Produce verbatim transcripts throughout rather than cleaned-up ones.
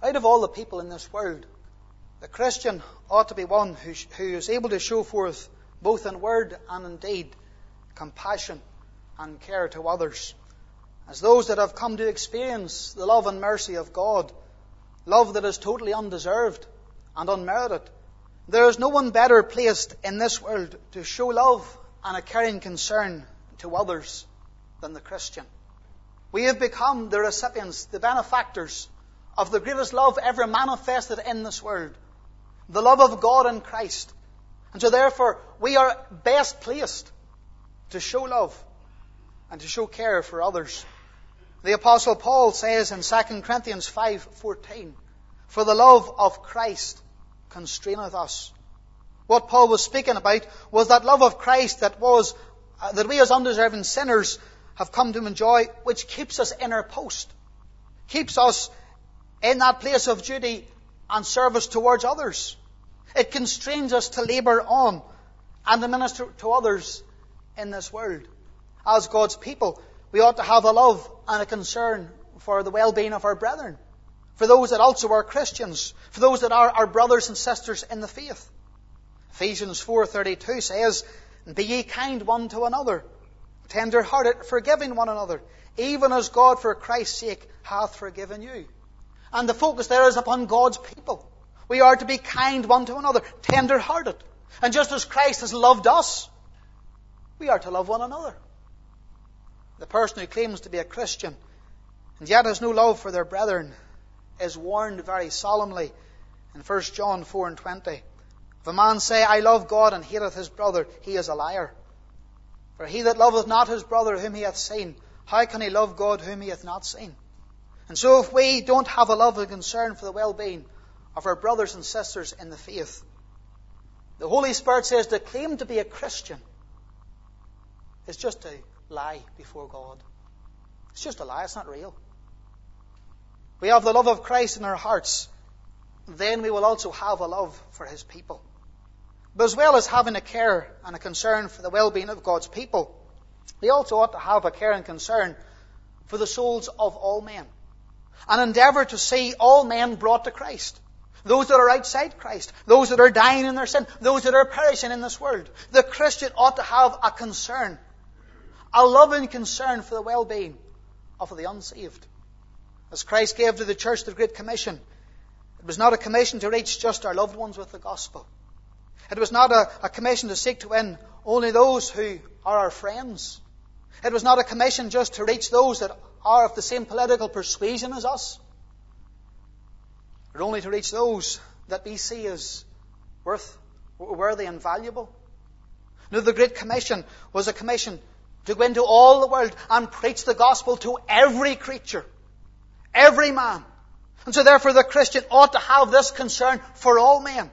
Out of all the people in this world, the Christian ought to be one who, who is able to show forth, both in word and in deed, compassion and care to others, as those that have come to experience the love and mercy of God, love that is totally undeserved and unmerited. There is no one better placed in this world to show love and a caring concern to others than the Christian. We have become the recipients, the benefactors of the greatest love ever manifested in this world, the love of God in Christ. And so therefore, we are best placed to show love and to show care for others. The Apostle Paul says in Second Corinthians five fourteen, "For the love of Christ constraineth us." What Paul was speaking about was that love of Christ that was uh, that we as undeserving sinners have come to enjoy, which keeps us in our post, keeps us in that place of duty and service towards others. It constrains us to labour on and to minister to others in this world. As God's people, we ought to have a love and a concern for the well-being of our brethren, for those that also are Christians, for those that are our brothers and sisters in the faith. Ephesians four thirty-two says, "Be ye kind one to another, tender-hearted, forgiving one another, even as God for Christ's sake hath forgiven you." And the focus there is upon God's people. We are to be kind one to another, tender-hearted. And just as Christ has loved us, we are to love one another. The person who claims to be a Christian and yet has no love for their brethren is warned very solemnly in First John four and twenty. "If a man say, I love God, and hateth his brother, he is a liar. For he that loveth not his brother whom he hath seen, how can he love God whom he hath not seen?" And so if we don't have a love and concern for the well-being of our brothers and sisters in the faith, the Holy Spirit says to claim to be a Christian is just to lie before God. It's just a lie. It's not real. We have the love of Christ in our hearts, then we will also have a love for His people. But as well as having a care and a concern for the well-being of God's people, we also ought to have a care and concern for the souls of all men, and endeavour to see all men brought to Christ. Those that are outside Christ, those that are dying in their sin, those that are perishing in this world. The Christian ought to have a concern, a loving concern for the well-being of the unsaved. As Christ gave to the church the Great Commission, it was not a commission to reach just our loved ones with the gospel. It was not a, a commission to seek to win only those who are our friends. It was not a commission just to reach those that are of the same political persuasion as us, but only to reach those that we see as worth, worthy and valuable. No, the Great Commission was a commission to go into all the world and preach the gospel to every creature, every man. And so therefore the Christian ought to have this concern for all men,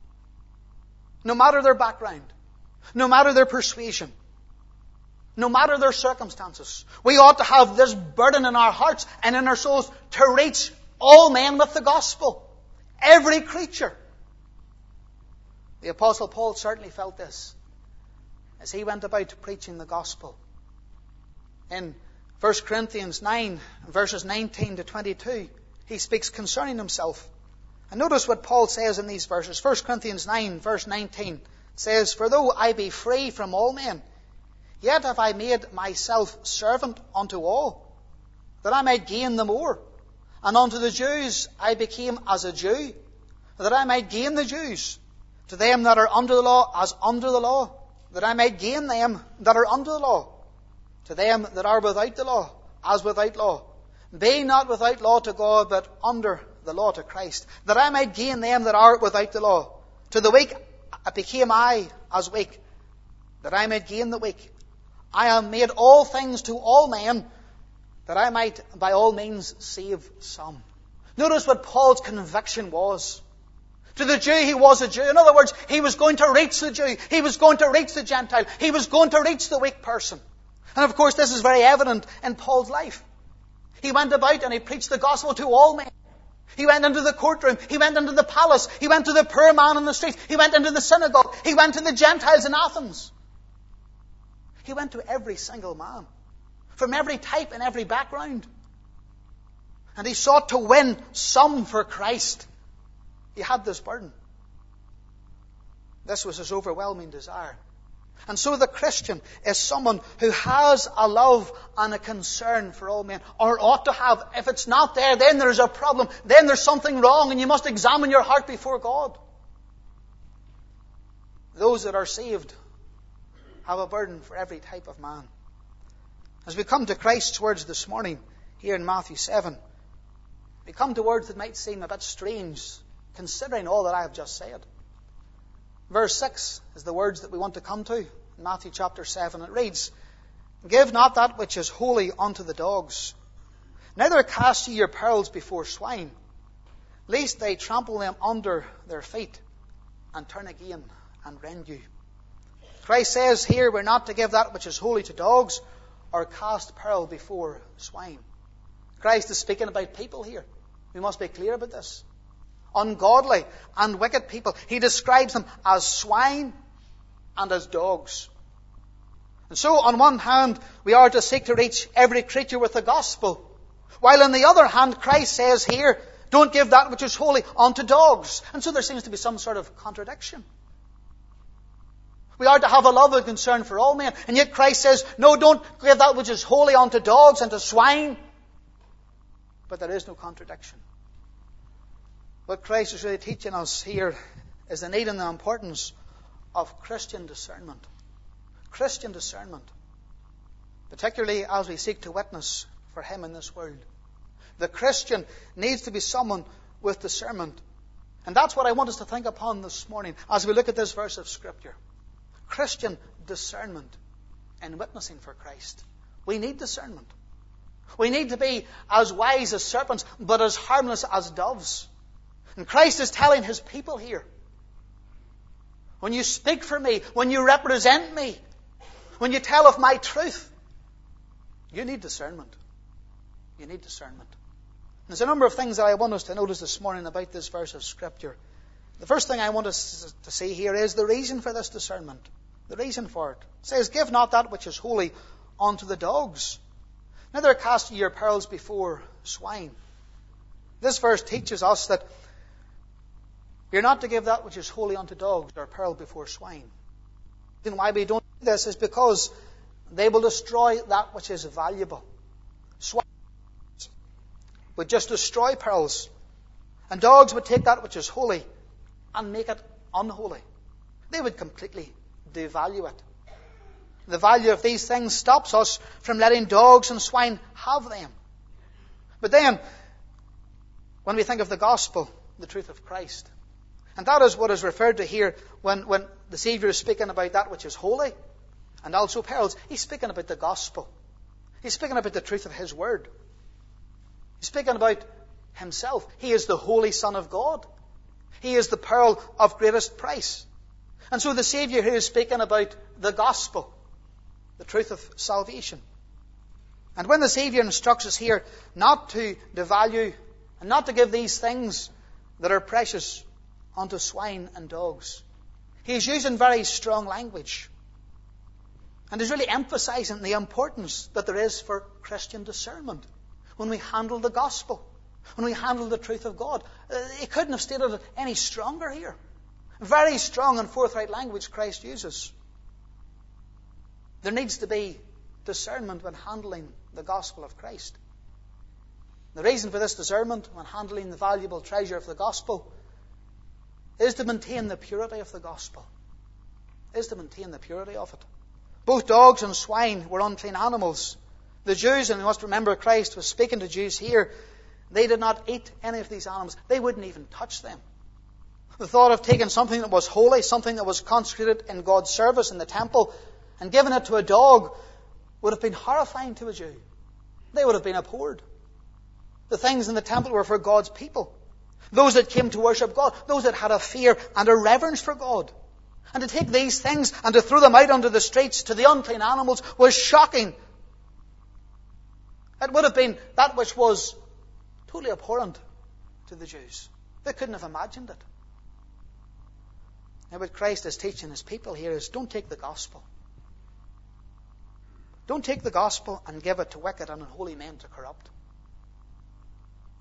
no matter their background, no matter their persuasion, no matter their circumstances. We ought to have this burden in our hearts and in our souls to reach all men with the gospel. Every creature. The Apostle Paul certainly felt this as he went about preaching the gospel. In First Corinthians nine, verses nineteen to twenty-two, he speaks concerning himself. And notice what Paul says in these verses. First Corinthians nine, verse nineteen says, "For though I be free from all men, yet have I made myself servant unto all, that I might gain the more. And unto the Jews I became as a Jew, that I might gain the Jews. To them that are under the law, as under the law, that I might gain them that are under the law. To them that are without the law, as without law. Be not without law to God, but under the law to Christ, that I might gain them that are without the law. To the weak became I as weak, that I might gain the weak. I am made all things to all men, that I might by all means save some." Notice what Paul's conviction was. To the Jew, he was a Jew. In other words, he was going to reach the Jew. He was going to reach the Gentile. He was going to reach the weak person. And of course, this is very evident in Paul's life. He went about and he preached the gospel to all men. He went into the courtroom. He went into the palace. He went to the poor man on the street. He went into the synagogue. He went to the Gentiles in Athens. He went to every single man, from every type and every background. and he sought to win some for Christ. He had this burden. This was his overwhelming desire. And so the Christian is someone who has a love and a concern for all men, or ought to have. If it's not there, then there's a problem. Then there's something wrong, and you must examine your heart before God. Those that are saved have a burden for every type of man. As we come to Christ's words this morning, here in Matthew seven, we come to words that might seem a bit strange, considering all that I have just said. Verse six is the words that we want to come to in Matthew chapter seven. It reads, "Give not that which is holy unto the dogs, neither cast ye your pearls before swine, lest they trample them under their feet, and turn again and rend you." Christ says here we're not to give that which is holy to dogs, or cast pearl before swine. Christ is speaking about people here. We must be clear about this. Ungodly and wicked people. He describes them as swine and as dogs. And so, on one hand, we are to seek to reach every creature with the gospel, while on the other hand, Christ says here, don't give that which is holy unto dogs. And so there seems to be some sort of contradiction. We are to have a love and concern for all men, and yet Christ says, no, don't give that which is holy unto dogs and to swine. But there is no contradiction. What Christ is really teaching us here is the need and the importance of Christian discernment. Christian discernment. Particularly as we seek to witness for Him in this world. The Christian needs to be someone with discernment. And that's what I want us to think upon this morning as we look at this verse of Scripture. Christian discernment in witnessing for Christ. We need discernment. We need to be as wise as serpents, but as harmless as doves. And Christ is telling His people here, when you speak for me, when you represent me, when you tell of my truth, you need discernment. You need discernment. There's a number of things that I want us to notice this morning about this verse of Scripture. The first thing I want us to see here is the reason for this discernment. The reason for it. It says, "Give not that which is holy unto the dogs, neither cast ye your pearls before swine." This verse teaches us that we are not to give that which is holy unto dogs or pearl before swine. And why we don't do this is because they will destroy that which is valuable. Swine would just destroy pearls. And dogs would take that which is holy and make it unholy. They would completely devalue it. The value of these things stops us from letting dogs and swine have them. But then, when we think of the gospel, the truth of Christ, and that is what is referred to here when, when the Savior is speaking about that which is holy and also pearls. He's speaking about the gospel. He's speaking about the truth of His word. He's speaking about Himself. He is the Holy Son of God. He is the pearl of greatest price. And so the Savior here is speaking about the gospel, the truth of salvation. And when the Savior instructs us here not to devalue and not to give these things that are precious unto swine and dogs, He is using very strong language. And is really emphasizing the importance that there is for Christian discernment when we handle the gospel, when we handle the truth of God. He couldn't have stated it any stronger here. Very strong and forthright language Christ uses. There needs to be discernment when handling the gospel of Christ. The reason for this discernment when handling the valuable treasure of the gospel is to maintain the purity of the gospel. Is to maintain the purity of it. Both dogs and swine were unclean animals. The Jews, and we must remember Christ was speaking to Jews here, they did not eat any of these animals. They wouldn't even touch them. The thought of taking something that was holy, something that was consecrated in God's service in the temple, and giving it to a dog would have been horrifying to a Jew. They would have been abhorred. The things in the temple were for God's people. Those that came to worship God. Those that had a fear and a reverence for God. And to take these things and to throw them out onto the streets to the unclean animals was shocking. It would have been that which was totally abhorrent to the Jews. They couldn't have imagined it. Now what Christ is teaching His people here is don't take the gospel. Don't take the gospel and give it to wicked and unholy men to corrupt.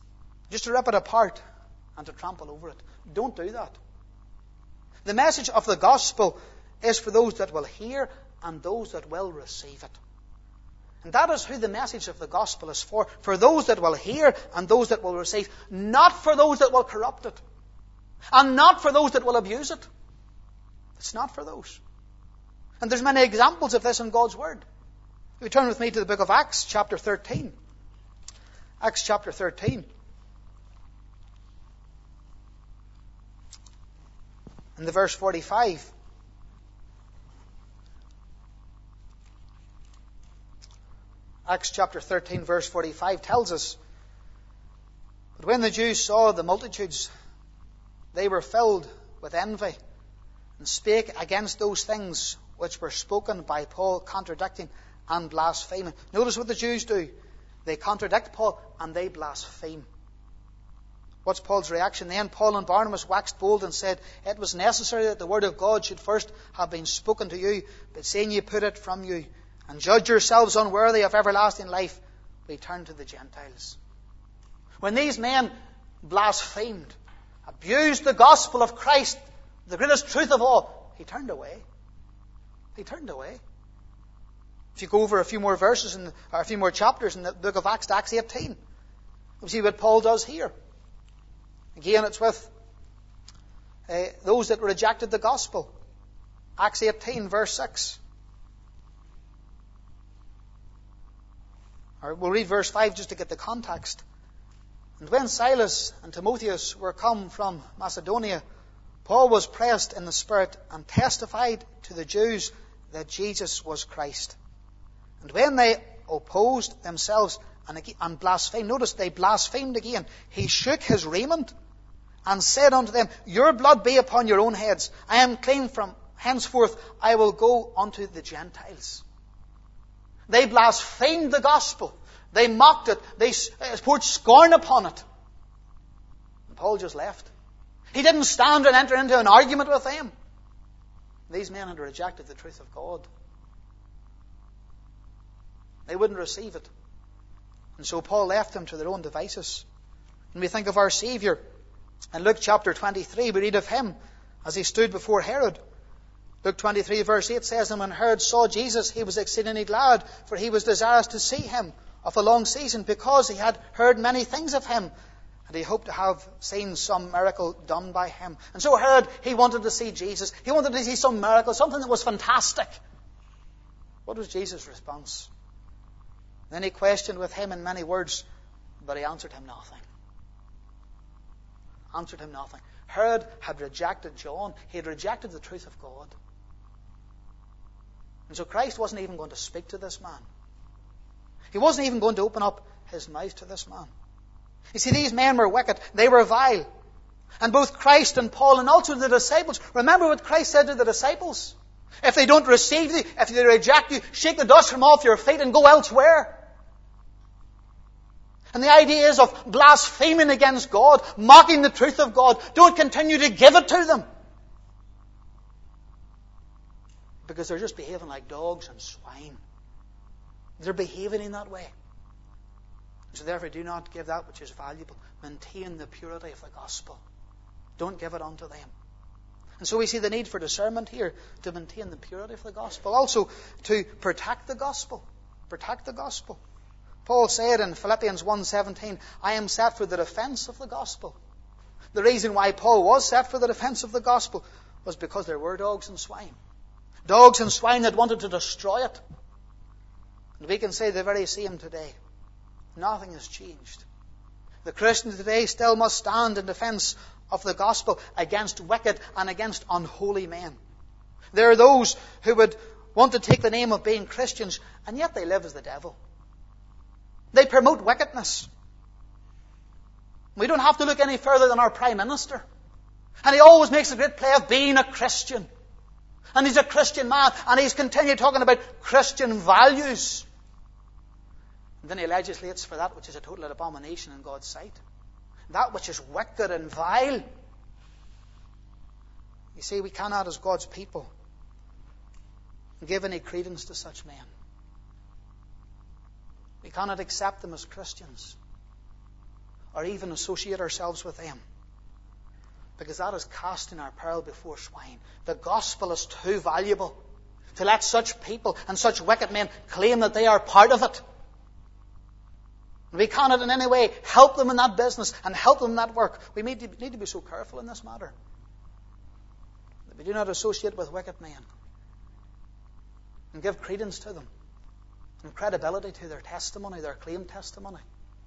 just to rip it apart and to trample over it. Don't do that. The message of the gospel is for those that will hear and those that will receive it. And that is who the message of the gospel is for. For those that will hear and those that will receive. Not for those that will corrupt it. And not for those that will abuse it. It's not for those. And there's many examples of this in God's Word. If you turn with me to the book of Acts, chapter thirteen. Acts chapter thirteen. In the verse forty-five. Acts chapter thirteen, verse forty-five tells us that when the Jews saw the multitudes, they were filled with envy and spake against those things which were spoken by Paul, contradicting and blaspheming. Notice what the Jews do. They contradict Paul and they blaspheme. What's Paul's reaction then? Paul and Barnabas waxed bold and said, it was necessary that the word of God should first have been spoken to you, but seeing ye put it from you, and judge yourselves unworthy of everlasting life, we turn to the Gentiles. When these men blasphemed, abused the gospel of Christ, the greatest truth of all, he turned away. He turned away. If you go over a few more verses, in, or a few more chapters in the book of Acts, to Acts eighteen, you'll see what Paul does here. Again, it's with uh, those that rejected the gospel. Acts eighteen, verse six. Or we'll read verse five just to get the context. And when Silas and Timotheus were come from Macedonia, Paul was pressed in the Spirit and testified to the Jews that Jesus was Christ. And when they opposed themselves and, and blasphemed, notice they blasphemed again, he shook his raiment and said unto them, your blood be upon your own heads. I am clean from henceforth. I will go unto the Gentiles. They blasphemed the gospel. They mocked it. They poured scorn upon it. And Paul just left. He didn't stand and enter into an argument with them. These men had rejected the truth of God. They wouldn't receive it. And so Paul left them to their own devices. And we think of our Saviour. In Luke chapter twenty-three, we read of him as he stood before Herod. Luke twenty-three, verse eight says, and when Herod saw Jesus, he was exceedingly glad, for he was desirous to see him of a long season, because he had heard many things of him, and he hoped to have seen some miracle done by him. And so Herod, he wanted to see Jesus. He wanted to see some miracle, something that was fantastic. What was Jesus' response? Then he questioned with him in many words, but he answered him nothing. Answered him nothing. Herod had rejected John. He had rejected the truth of God. And so Christ wasn't even going to speak to this man. He wasn't even going to open up his mouth to this man. You see, these men were wicked. They were vile. And both Christ and Paul and also the disciples, remember what Christ said to the disciples? If they don't receive you, if they reject you, shake the dust from off your feet and go elsewhere. And the idea is of blaspheming against God, mocking the truth of God. Don't continue to give it to them. Because they're just behaving like dogs and swine. They're behaving in that way. So therefore do not give that which is valuable. Maintain the purity of the gospel. Don't give it unto them. And so we see the need for discernment here to maintain the purity of the gospel. Also to protect the gospel. Protect the gospel. Paul said in Philippians one seventeen, I am set for the defense of the gospel. The reason why Paul was set for the defense of the gospel was because there were dogs and swine. Dogs and swine that wanted to destroy it. And we can say the very same today. Nothing has changed. The Christian today still must stand in defense of the gospel against wicked and against unholy men. There are those who would want to take the name of being Christians, and yet they live as the devil. They promote wickedness. We don't have to look any further than our Prime Minister. And he always makes a great play of being a Christian. And he's a Christian man, and he's continued talking about Christian values. And then he legislates for that which is a total abomination in God's sight. That which is wicked and vile. You see, we cannot, as God's people, give any credence to such men. We cannot accept them as Christians. or even associate ourselves with them. Because that is casting our pearl before swine. The gospel is too valuable to let such people and such wicked men claim that they are part of it. We cannot in any way help them in that business and help them in that work. We need to, need to be so careful in this matter that we do not associate with wicked men and give credence to them and credibility to their testimony, their claimed testimony.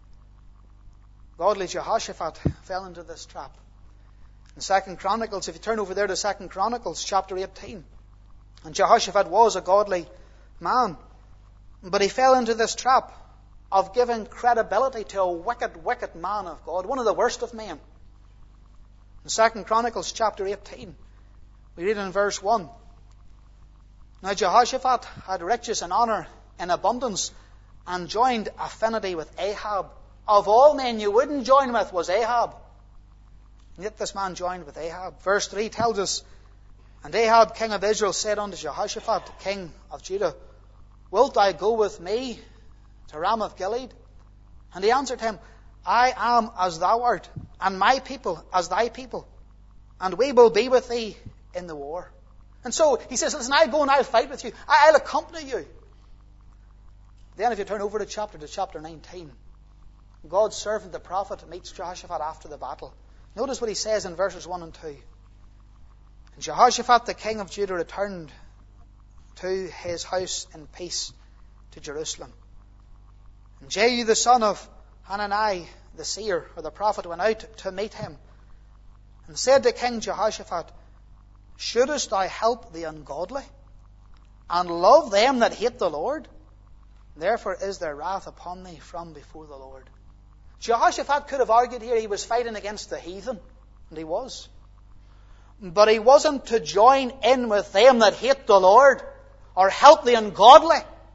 Godly Jehoshaphat fell into this trap. In Second Chronicles, if you turn over there to Second Chronicles chapter eighteen, and Jehoshaphat was a godly man, but he fell into this trap of giving credibility to a wicked, wicked man of God, one of the worst of men. In Second Chronicles chapter eighteen, we read in verse one, Now Jehoshaphat had riches and honour in abundance, and joined affinity with Ahab. Of all men you wouldn't join with was Ahab. And yet this man joined with Ahab. Verse three tells us, And Ahab, king of Israel, said unto Jehoshaphat, king of Judah, Wilt thou go with me to Ramoth Gilead? And he answered him, I am as thou art, and my people as thy people, and we will be with thee in the war. And so he says, Listen, I'll go and I'll fight with you. I'll accompany you. Then if you turn over to chapter to chapter nineteen, God's servant, the prophet, meets Jehoshaphat after the battle. Notice what he says in verses one and two. And Jehoshaphat, the king of Judah, returned to his house in peace to Jerusalem. And Jehu, the son of Hanani, the seer, or the prophet, went out to meet him, and said to King Jehoshaphat, Shouldest thou help the ungodly, and love them that hate the Lord? Therefore is their wrath upon thee from before the Lord. Jehoshaphat could have argued here he was fighting against the heathen, and he was. But he wasn't to join in with them that hate the Lord, or help the ungodly.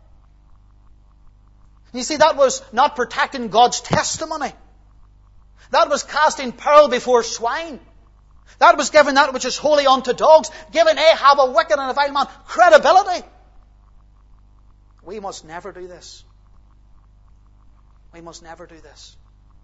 You see, that was not protecting God's testimony. That was casting pearl before swine. That was giving that which is holy unto dogs, giving Ahab, a wicked and a vile man, credibility. We must never do this. We must never do this.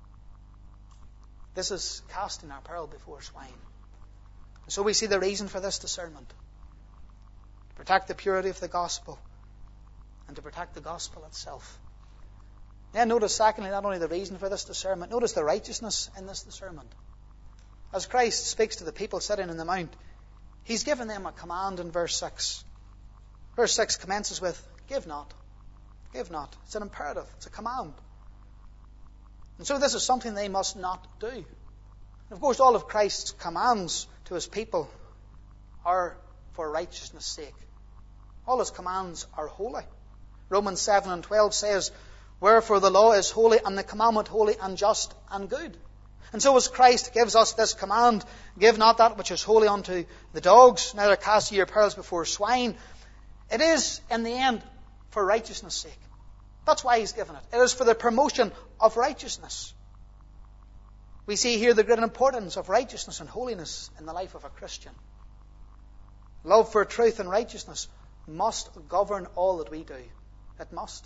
This is casting our pearl before swine. So we see the reason for this discernment. To protect the purity of the gospel and to protect the gospel itself. Then notice secondly, not only the reason for this discernment, notice the righteousness in this discernment. As Christ speaks to the people sitting in the mount, He's given them a command in verse six. Verse six commences with, Give not. Give not. It's an imperative. It's a command. And so this is something they must not do. And of course, all of Christ's commands to His people are for righteousness' sake. All His commands are holy. Romans seven and twelve says, Wherefore the law is holy, and the commandment holy and just and good. And so as Christ gives us this command, Give not that which is holy unto the dogs, neither cast ye your pearls before swine, it is, in the end, for righteousness' sake. That's why He's given it. It is for the promotion of righteousness. We see here the great importance of righteousness and holiness in the life of a Christian. Love for truth and righteousness must govern all that we do. It must.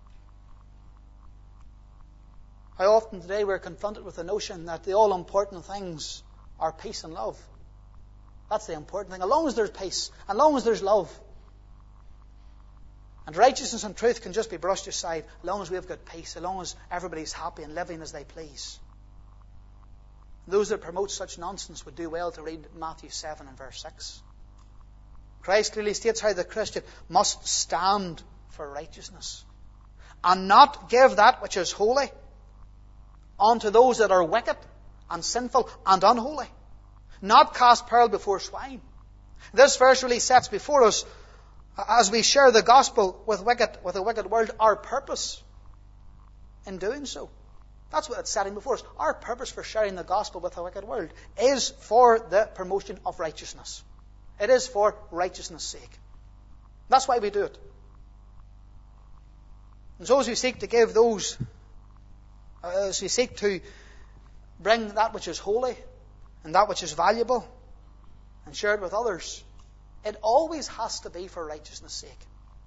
How often today we're confronted with the notion that the all-important things are peace and love. That's the important thing. As long as there's peace, as long as there's love. And righteousness and truth can just be brushed aside as long as we have got peace, as long as everybody's happy and living as they please. Those that promote such nonsense would do well to read Matthew seven and verse six. Christ clearly states how the Christian must stand for righteousness and not give that which is holy unto those that are wicked and sinful and unholy. Not cast pearl before swine. This verse really sets before us, as we share the gospel with wicked, with a wicked world, our purpose in doing so. That's what it's setting before us. Our purpose for sharing the gospel with a wicked world is for the promotion of righteousness. It is for righteousness' sake. That's why we do it. And so as we seek to give those, as we seek to bring that which is holy and that which is valuable and share it with others, it always has to be for righteousness' sake.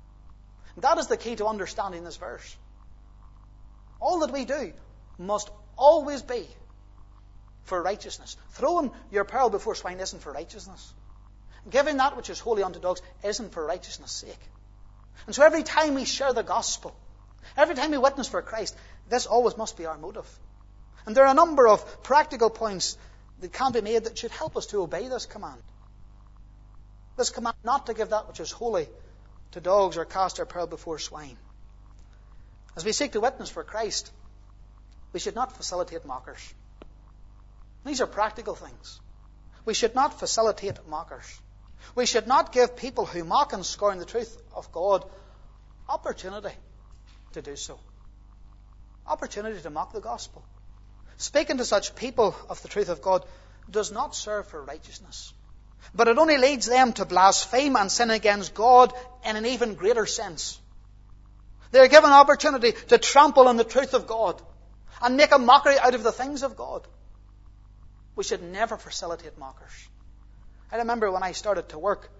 And that is the key to understanding this verse. All that we do must always be for righteousness. Throwing your pearl before swine isn't for righteousness. Giving that which is holy unto dogs isn't for righteousness' sake. And so every time we share the gospel, every time we witness for Christ, this always must be our motive. And there are a number of practical points that can be made that should help us to obey this command. This command not to give that which is holy to dogs or cast our pearl before swine. As we seek to witness for Christ, we should not facilitate mockers. These are practical things. We should not facilitate mockers. We should not give people who mock and scorn the truth of God opportunity to do so. Opportunity to mock the gospel. Speaking to such people of the truth of God does not serve for righteousness, but it only leads them to blaspheme and sin against God in an even greater sense. They are given opportunity to trample on the truth of God and make a mockery out of the things of God. We should never facilitate mockers. I remember when I started to work,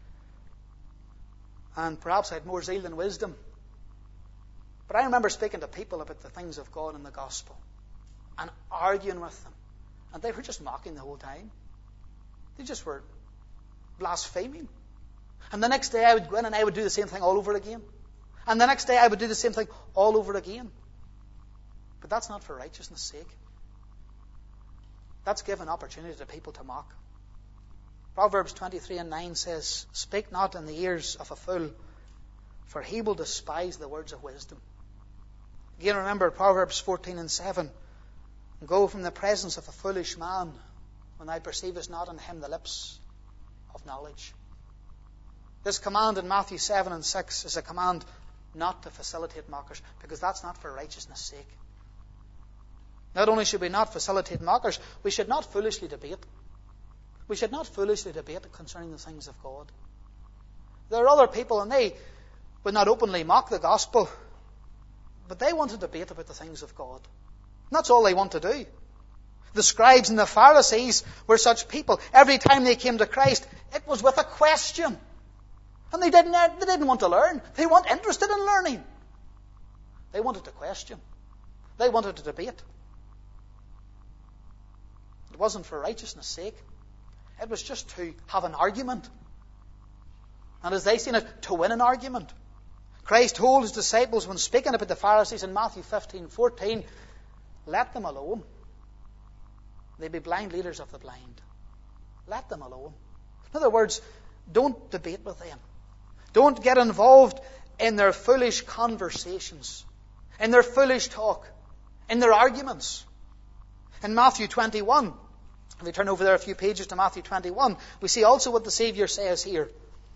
and perhaps I had more zeal than wisdom, but I remember speaking to people about the things of God and the gospel and arguing with them, and they were just mocking the whole time. They just were blaspheming. And the next day I would go in and I would do the same thing all over again. And the next day I would do the same thing all over again. But that's not for righteousness' sake. That's given opportunity to people to mock. Proverbs twenty-three and nine says, "Speak not in the ears of a fool, for he will despise the words of wisdom." Again, remember Proverbs fourteen and seven. "Go from the presence of a foolish man, when thou perceivest not in him the lips of knowledge." This command in Matthew seven and six is a command not to facilitate mockers, because that's not for righteousness' sake. Not only should we not facilitate mockers, we should not foolishly debate. We should not foolishly debate concerning the things of God. There are other people, and they would not openly mock the gospel, but they want to debate about the things of God. And that's all they want to do. The scribes and the Pharisees were such people. Every time they came to Christ, it was with a question. And they didn't, they didn't want to learn. They weren't interested in learning. They wanted to question. They wanted to debate. It wasn't for righteousness' sake. It was just to have an argument. And as they seen it, to win an argument. Christ told his disciples when speaking about the Pharisees in Matthew fifteen fourteen, "Let them alone. They be blind leaders of the blind." Let them alone. In other words, don't debate with them. Don't get involved in their foolish conversations, in their foolish talk, in their arguments. In Matthew twenty-one, if we turn over there a few pages to Matthew twenty-one, we see also what the Saviour says here.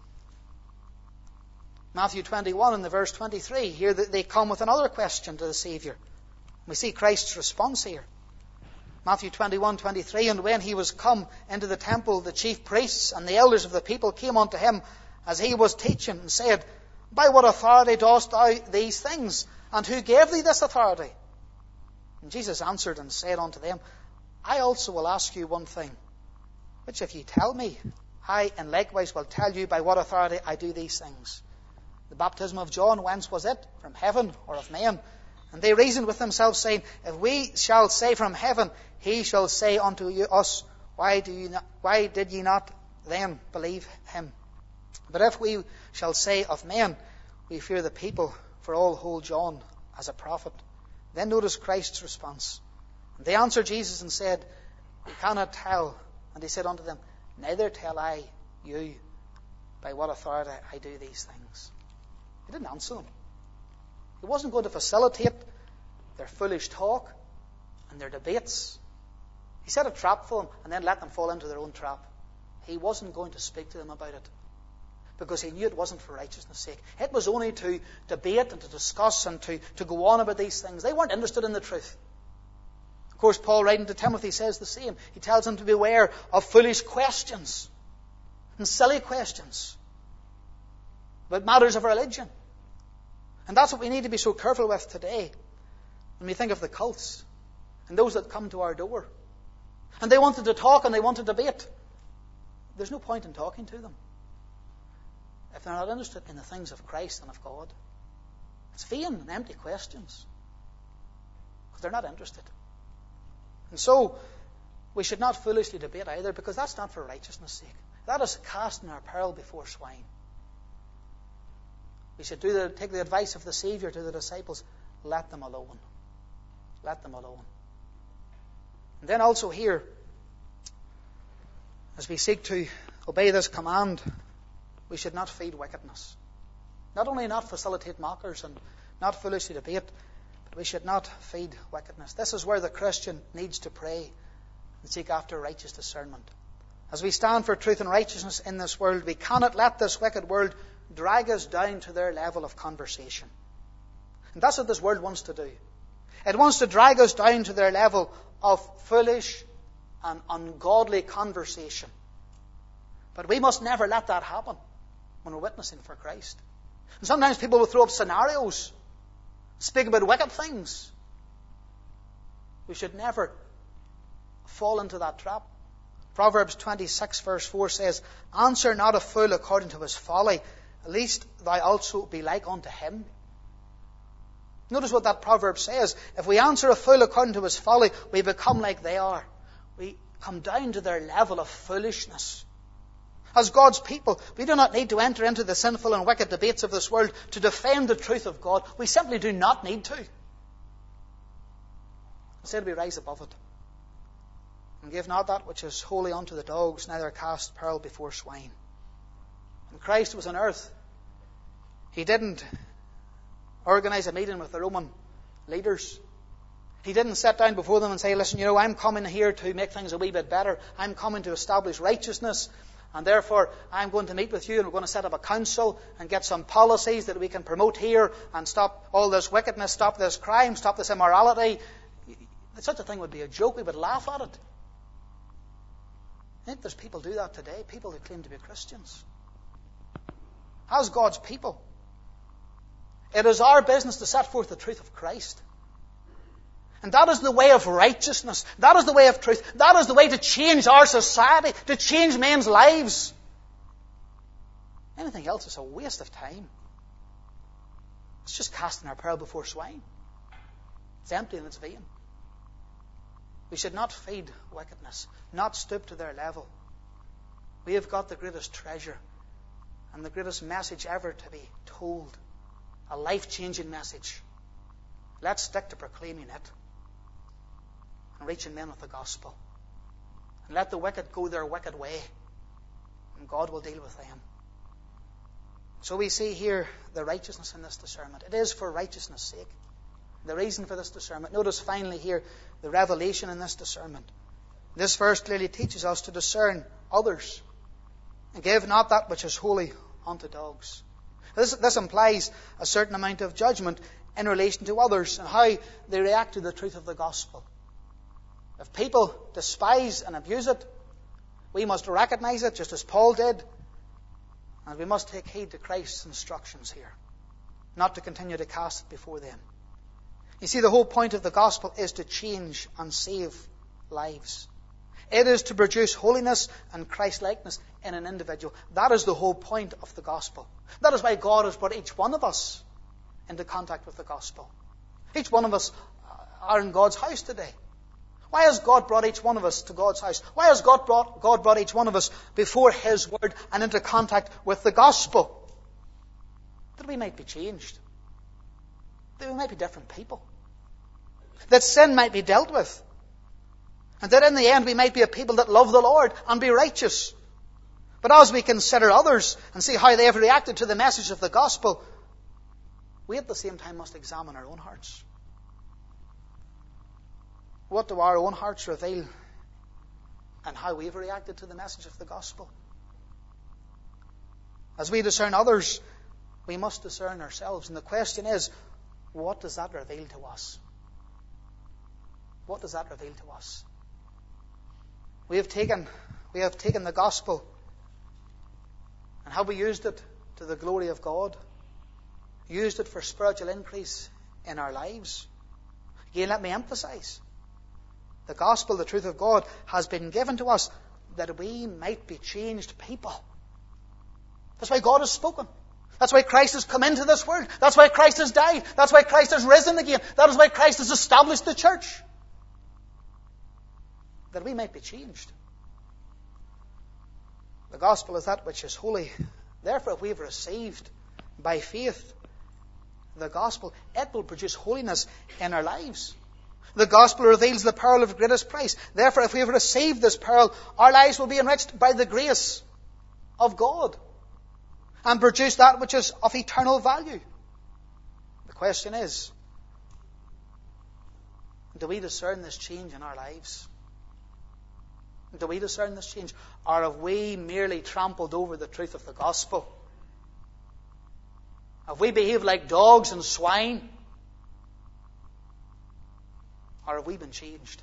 Matthew twenty-one and the verse twenty-three, here they come with another question to the Saviour. We see Christ's response here. Matthew twenty-one twenty-three, "And when he was come into the temple, the chief priests and the elders of the people came unto him as he was teaching, and said, By what authority dost thou these things? And who gave thee this authority? And Jesus answered and said unto them, I also will ask you one thing, which if ye tell me, I and likewise will tell you by what authority I do these things. The baptism of John, whence was it? From heaven or of men? And they reasoned with themselves, saying, If we shall say from heaven, he shall say unto you, us, Why do you not, why did ye not then believe him? But if we shall say of men, we fear the people, for all hold John as a prophet. Then notice Christ's response. And they answered Jesus and said, We cannot tell. And he said unto them, Neither tell I you by what authority I do these things. He didn't answer them. He wasn't going to facilitate their foolish talk and their debates. He set a trap for them and then let them fall into their own trap. He wasn't going to speak to them about it, because he knew it wasn't for righteousness' sake. It was only to debate and to discuss and to, to go on about these things. They weren't interested in the truth. Of course, Paul, writing to Timothy, says the same. He tells him to beware of foolish questions and silly questions about matters of religion. And that's what we need to be so careful with today when we think of the cults and those that come to our door. And they wanted to talk and they want to debate. There's no point in talking to them if they're not interested in the things of Christ and of God. It's vain and empty questions, because they're not interested. And so, we should not foolishly debate either, because that's not for righteousness' sake. That is casting our pearl before swine. We should do the, take the advice of the Savior to the disciples. Let them alone. Let them alone. And then also here, as we seek to obey this command, we should not feed wickedness. Not only not facilitate mockers and not foolishly debate, but we should not feed wickedness. This is where the Christian needs to pray and seek after righteous discernment. As we stand for truth and righteousness in this world, we cannot let this wicked world drag us down to their level of conversation. And that's what this world wants to do. It wants to drag us down to their level of foolish and ungodly conversation. But we must never let that happen when we're witnessing for Christ. And sometimes people will throw up scenarios, speak about wicked things. We should never fall into that trap. Proverbs twenty-six verse four says, "Answer not a fool according to his folly, lest thou also be like unto him." Notice what that proverb says. If we answer a fool according to his folly, we become like they are. We come down to their level of foolishness. As God's people, we do not need to enter into the sinful and wicked debates of this world to defend the truth of God. We simply do not need to. Instead, we rise above it. And give not that which is holy unto the dogs, neither cast pearl before swine. When Christ was on earth, he didn't organize a meeting with the Roman leaders. He didn't sit down before them and say, "Listen, you know, I'm coming here to make things a wee bit better. I'm coming to establish righteousness. And therefore, I'm going to meet with you and we're going to set up a council and get some policies that we can promote here and stop all this wickedness, stop this crime, stop this immorality." Such a thing would be a joke. We would laugh at it. I think there's people do that today, people who claim to be Christians. As God's people, it is our business to set forth the truth of Christ. And that is the way of righteousness. That is the way of truth. That is the way to change our society, to change men's lives. Anything else is a waste of time. It's just casting our pearl before swine. It's empty and it's vain. We should not feed wickedness, not stoop to their level. We have got the greatest treasure and the greatest message ever to be told. A life-changing message. Let's stick to proclaiming it and reaching men with the gospel. And let the wicked go their wicked way, and God will deal with them. So we see here the righteousness in this discernment. It is for righteousness' sake. The reason for this discernment. Notice finally here the revelation in this discernment. This verse clearly teaches us to discern others. And give not that which is holy unto dogs. This, this implies a certain amount of judgment in relation to others and how they react to the truth of the gospel. If people despise and abuse it, we must recognize it just as Paul did. And we must take heed to Christ's instructions here, not to continue to cast it before them. You see, the whole point of the gospel is to change and save lives. It is to produce holiness and Christ-likeness in an individual. That is the whole point of the gospel. That is why God has brought each one of us into contact with the gospel. Each one of us are in God's house today. Why has God brought each one of us to God's house? Why has God brought, God brought each one of us before His Word and into contact with the gospel? That we might be changed. That we might be different people. That sin might be dealt with. And that in the end we might be a people that love the Lord and be righteous. But as we consider others and see how they have reacted to the message of the gospel, we at the same time must examine our own hearts. What do our own hearts reveal and how we've reacted to the message of the gospel? As we discern others, we must discern ourselves. And the question is, what does that reveal to us? What does that reveal to us? We have taken, we have taken the gospel, and have we used it to the glory of God? Used it for spiritual increase in our lives? Again, let me emphasize, the gospel, the truth of God, has been given to us that we might be changed people. That's why God has spoken. That's why Christ has come into this world. That's why Christ has died. That's why Christ has risen again. That is why Christ has established the church. that we might be changed. The gospel is that which is holy. Therefore, if we've received by faith the gospel, it will produce holiness in our lives. The gospel reveals the pearl of greatest price. Therefore, if we have received this pearl, our lives will be enriched by the grace of God and produce that which is of eternal value. The question is, do we discern this change in our lives? Do we discern this change? Or have we merely trampled over the truth of the gospel? Have we behaved like dogs and swine? Or have we been changed?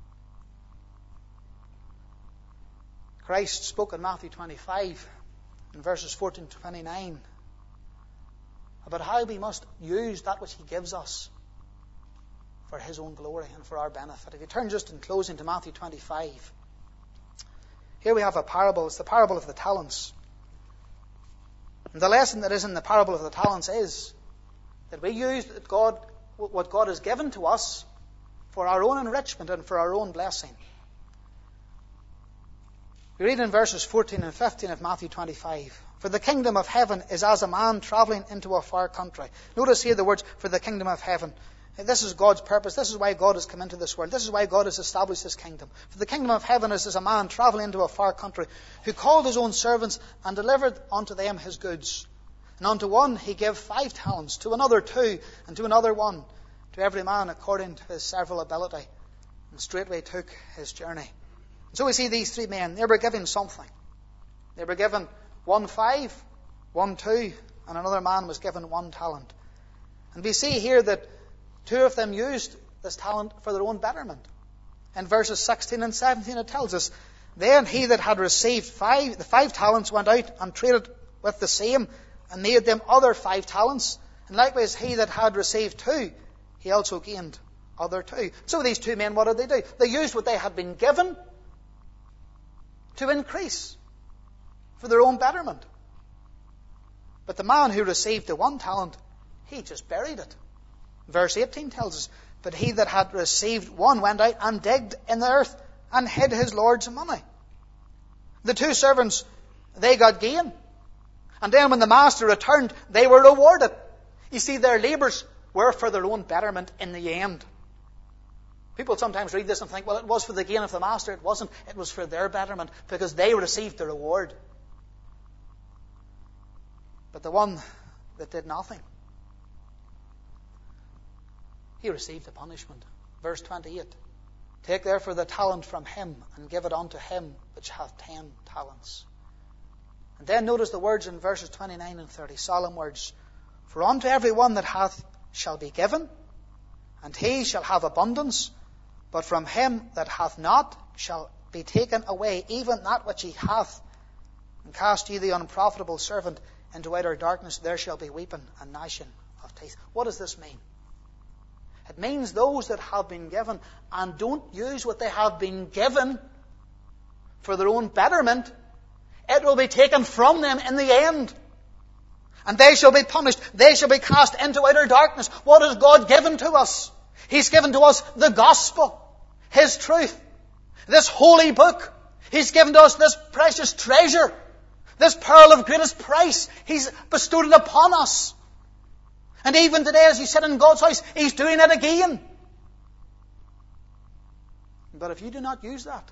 Christ spoke in Matthew twenty-five, in verses fourteen to twenty-nine, about how we must use that which He gives us for His own glory and for our benefit. If you turn just in closing to Matthew twenty-five, here we have a parable. It's the parable of the talents. And the lesson that is in the parable of the talents is that we use God, what God has given to us for our own enrichment and for our own blessing. We read in verses fourteen and fifteen of Matthew twenty-five, "For the kingdom of heaven is as a man travelling into a far country." Notice here the words, "for the kingdom of heaven." This is God's purpose. This is why God has come into this world. This is why God has established His kingdom. For the kingdom of heaven is as a man travelling into a far country, who called his own servants and delivered unto them his goods. And unto one he gave five talents, to another two, and to another one, to every man according to his several ability. And straightway took his journey. And so we see these three men. They were given something. They were given one five, one two, and another man was given one talent. And we see here that two of them used this talent for their own betterment. In verses sixteen and seventeen it tells us, "Then he that had received five, the five talents went out and traded with the same, and made them other five talents. And likewise he that had received two, he also gained other two." So these two men, what did they do? They used what they had been given to increase for their own betterment. But the man who received the one talent, he just buried it. Verse eighteen tells us, "But he that had received one went out and digged in the earth and hid his Lord's money." The two servants, they got gain. And then when the master returned, they were rewarded. You see, their labours were for their own betterment in the end. People sometimes read this and think, well, it was for the gain of the master. It wasn't. It was for their betterment, because they received the reward. But the one that did nothing, he received the punishment. Verse twenty-eight, "Take therefore the talent from him, and give it unto him which hath ten talents." And then notice the words in verses twenty-nine and thirty, solemn words. "For unto every one that hath shall be given, and he shall have abundance. But from him that hath not shall be taken away even that which he hath. And cast ye the unprofitable servant into outer darkness, there shall be weeping and gnashing of teeth." What does this mean? It means those that have been given and don't use what they have been given for their own betterment, it will be taken from them in the end. And they shall be punished. They shall be cast into outer darkness. What has God given to us? He's given to us the gospel, His truth, this holy book. He's given to us this precious treasure, this pearl of greatest price. He's bestowed it upon us. And even today, as you sit in God's house, He's doing it again. But if you do not use that,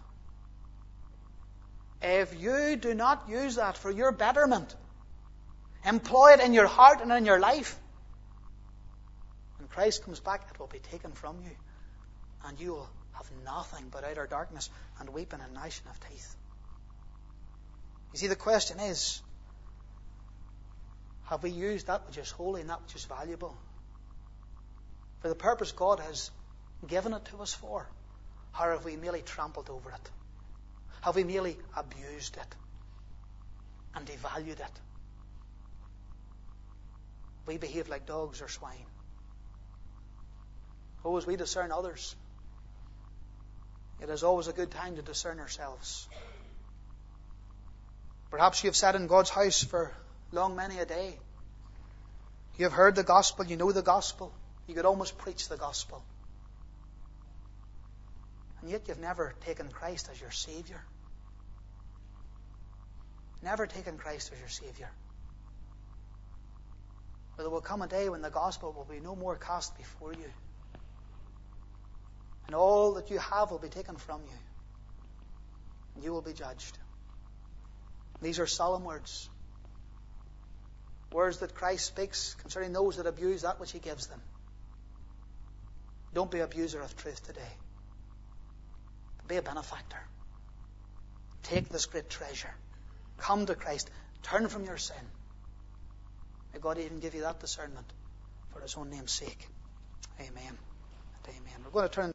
if you do not use that for your betterment, employ it in your heart and in your life, when Christ comes back, it will be taken from you, and you will have nothing but outer darkness and weeping and gnashing of teeth. You see, the question is, have we used that which is holy and that which is valuable for the purpose God has given it to us for? Or have we merely trampled over it? Have we merely abused it and devalued it? We behave like dogs or swine. Oh, as we discern others, it is always a good time to discern ourselves. Perhaps you have sat in God's house for long many a day. You have heard the gospel, you know the gospel. You could almost preach the gospel. And yet you've never taken Christ as your Saviour. Never taken Christ as your Saviour. But there will come a day when the gospel will be no more cast before you. And all that you have will be taken from you. And you will be judged. These are solemn words. Words that Christ speaks concerning those that abuse that which he gives them. Don't be an abuser of truth today. Be a benefactor. Take this great treasure. Come to Christ. Turn from your sin. May God even give you that discernment for his own name's sake. Amen and amen. We're going to turn